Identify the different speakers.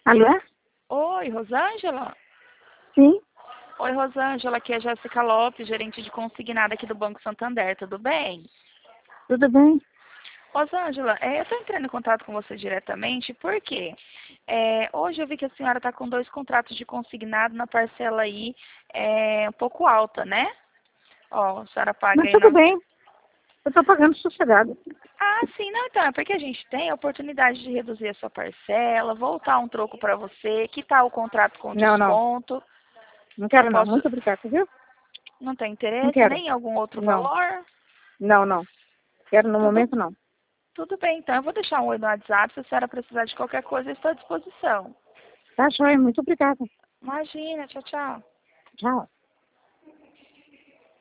Speaker 1: Alô?
Speaker 2: Oi, Rosângela?
Speaker 1: Sim,
Speaker 2: Oi, Rosângela, aqui é Jéssica Lopes, gerente de consignado aqui do Banco Santander, tudo bem?
Speaker 1: tudo bem?
Speaker 2: Rosângela, eu estou entrando em contato com você diretamente porque hoje eu vi que a senhora está com 2 contratos de consignado na parcela aí um pouco alta, né? Ó, a senhora paga
Speaker 1: Mas
Speaker 2: aí
Speaker 1: tudo
Speaker 2: na...
Speaker 1: bem, eu estou pagando sossegado.
Speaker 2: Ah, sim, não, então, é porque a gente tem a oportunidade de reduzir a sua parcela, voltar um troco para você, quitar o contrato com
Speaker 1: Não, não,
Speaker 2: desconto.
Speaker 1: não
Speaker 2: Eu
Speaker 1: quero não.
Speaker 2: posso...
Speaker 1: Muito obrigada, viu?
Speaker 2: Não tem
Speaker 1: Não
Speaker 2: interesse,
Speaker 1: quero.
Speaker 2: nem em algum outro
Speaker 1: Não,
Speaker 2: valor?
Speaker 1: não. Quero no
Speaker 2: Tudo
Speaker 1: momento não.
Speaker 2: Tudo bem, então eu vou deixar um oi no WhatsApp. Se a senhora precisar de qualquer coisa, eu estou à disposição.
Speaker 1: Tá, joia, muito obrigada.
Speaker 2: Imagina, tchau, tchau.
Speaker 1: Tchau.